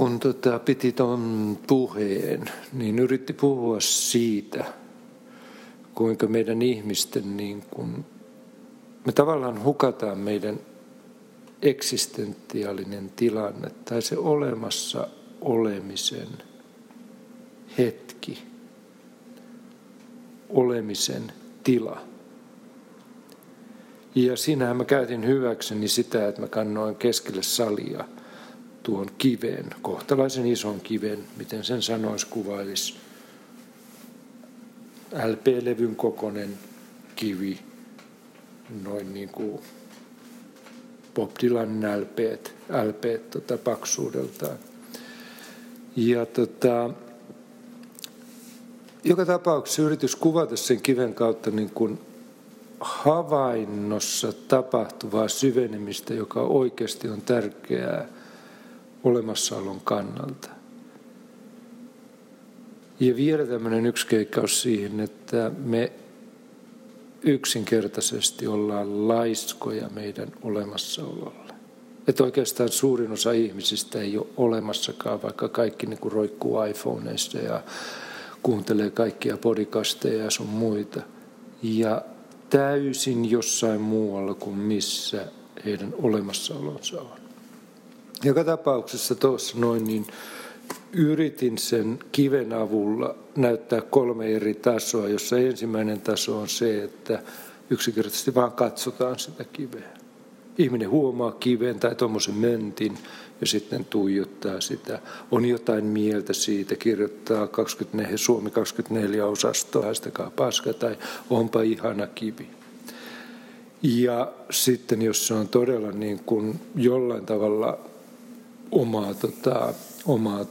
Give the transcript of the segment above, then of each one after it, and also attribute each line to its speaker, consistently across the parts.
Speaker 1: kun piti tuon puheen, niin yritti puhua siitä, kuinka meidän ihmisten, niin kun me tavallaan hukataan meidän eksistentiaalinen tilanne tai se olemassa olemisen hetki, olemisen tila. Ja siinähän mä käytin hyväkseni sitä, että mä kannoin keskelle salia tuon kiven, kohtalaisen ison kiven, miten sen sanoisi, kuvailisi. LP-levyn kokoinen kivi, noin niin kuin Bob Dylanin LP paksuudeltaan. Ja joka tapauksessa yritys kuvata sen kiven kautta niin kuin havainnossa tapahtuvaa syvenemistä, joka oikeasti on tärkeää olemassaolon kannalta. Ja vielä tämmöinen yksi keikkaus siihen, että me yksinkertaisesti ollaan laiskoja meidän olemassaololle. Että oikeastaan suurin osa ihmisistä ei ole olemassakaan, vaikka kaikki niin kuin roikkuu iPhoneissa ja kuuntelee kaikkia podcasteja ja sun muita. Ja täysin jossain muualla kuin missä heidän olemassaolonsa on. Joka tapauksessa tuossa noin niin yritin sen kiven avulla näyttää 3 eri tasoa, jossa ensimmäinen taso on se, että yksinkertaisesti vaan katsotaan sitä kiveä. Ihminen huomaa kiven tai tuommoisen möntin ja sitten tuijottaa sitä. On jotain mieltä siitä, kirjoittaa Suomi 24 osastoa, haistakaa paska tai onpa ihana kivi. Ja sitten jos se on todella niin kuin jollain tavalla omaa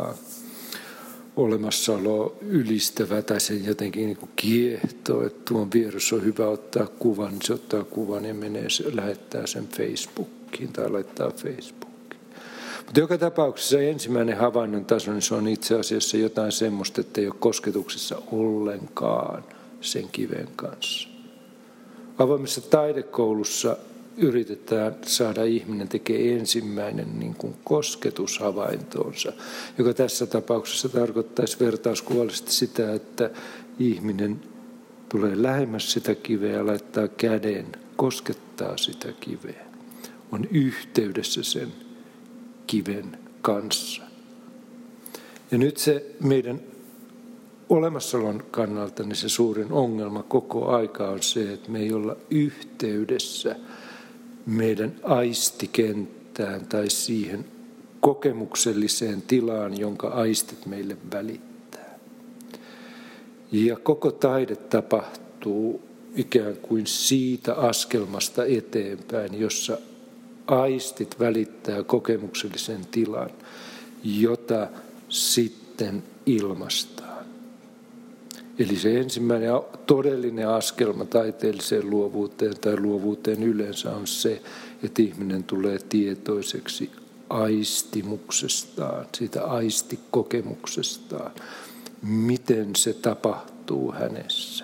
Speaker 1: olemassaoloa ylistävä tai sen jotenkin niin kuin kiehtoo, että tuon vieressä on hyvä ottaa kuvan, niin se ottaa kuvan ja lähettää sen Facebookiin tai laittaa Facebookiin. Mutta joka tapauksessa ensimmäinen havainnon taso, niin se on itse asiassa jotain semmoista, että ei ole kosketuksessa ollenkaan sen kiven kanssa. Avoimessa taidekoulussa yritetään saada ihminen tekee ensimmäinen niin kuin kosketushavaintoonsa, joka tässä tapauksessa tarkoittaisi vertauskuvallisesti sitä, että ihminen tulee lähemmäs sitä kiveä ja laittaa käden, koskettaa sitä kiveä. On yhteydessä sen kiven kanssa. Ja nyt se meidän olemassaolon kannalta niin se suurin ongelma koko aika on se, että me ei olla yhteydessä meidän aistikenttään tai siihen kokemukselliseen tilaan, jonka aistit meille välittää. Ja koko taide tapahtuu ikään kuin siitä askelmasta eteenpäin, jossa aistit välittää kokemuksellisen tilan, jota sitten ilmaistaan. Eli se ensimmäinen todellinen askelma taiteelliseen luovuuteen tai luovuuteen yleensä on se, että ihminen tulee tietoiseksi aistimuksestaan, siitä aistikokemuksestaan, miten se tapahtuu hänessä.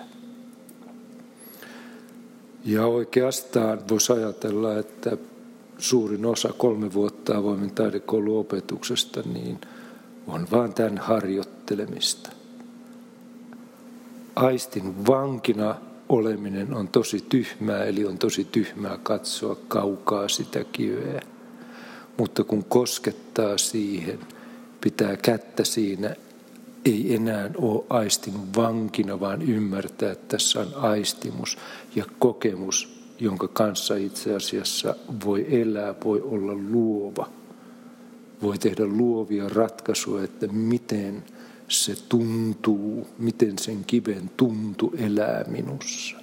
Speaker 1: Ja oikeastaan voisi ajatella, että suurin osa 3 vuotta avoimen taidekoulun opetuksesta niin on vain tämän harjoittelemista. Aistin vankina oleminen on tosi tyhmää, eli on tosi tyhmää katsoa kaukaa sitä kiveä. Mutta kun koskettaa siihen, pitää kättä siinä, ei enää ole aistin vankina, vaan ymmärtää, että tässä on aistimus ja kokemus, jonka kanssa itse asiassa voi elää, voi olla luova. Voi tehdä luovia ratkaisuja, että miten se tuntuu, miten sen kiven tuntu elää minussa.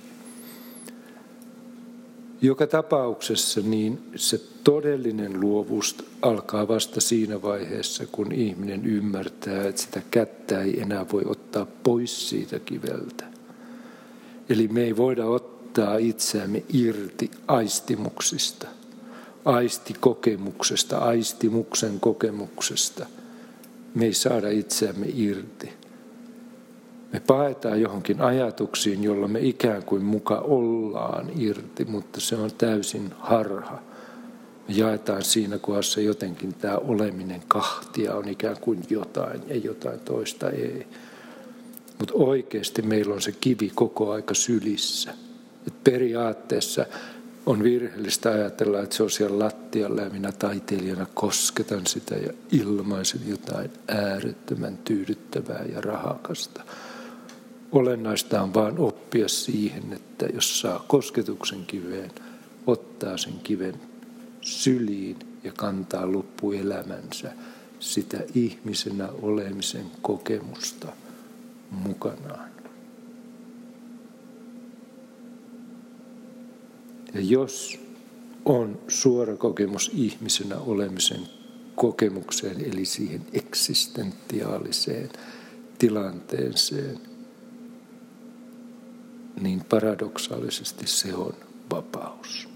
Speaker 1: Joka tapauksessa niin se todellinen luovuus alkaa vasta siinä vaiheessa, kun ihminen ymmärtää, että sitä kättä ei enää voi ottaa pois siitä kiveltä. Eli me ei voida ottaa itseämme irti aistimuksista, aistikokemuksesta, aistimuksen kokemuksesta. Me ei saada itseämme irti. Me paetaan johonkin ajatuksiin, jolla me ikään kuin muka ollaan irti, mutta se on täysin harha. Me jaetaan siinä kohdassa jotenkin tämä oleminen kahtia, on ikään kuin jotain ja jotain toista ei. Mutta oikeasti meillä on se kivi koko aika sylissä. Et periaatteessa on virheellistä ajatella, että se on siellä lattialla ja minä taiteilijana kosketan sitä ja ilmaisen jotain äärettömän tyydyttävää ja rahakasta. Olennaista on vaan oppia siihen, että jos saa kosketuksen kiveen, ottaa sen kiven syliin ja kantaa loppuelämänsä sitä ihmisenä olemisen kokemusta mukanaan. Ja jos on suora kokemus ihmisenä olemisen kokemukseen, eli siihen eksistentiaaliseen tilanteeseen, niin paradoksaalisesti se on vapaus.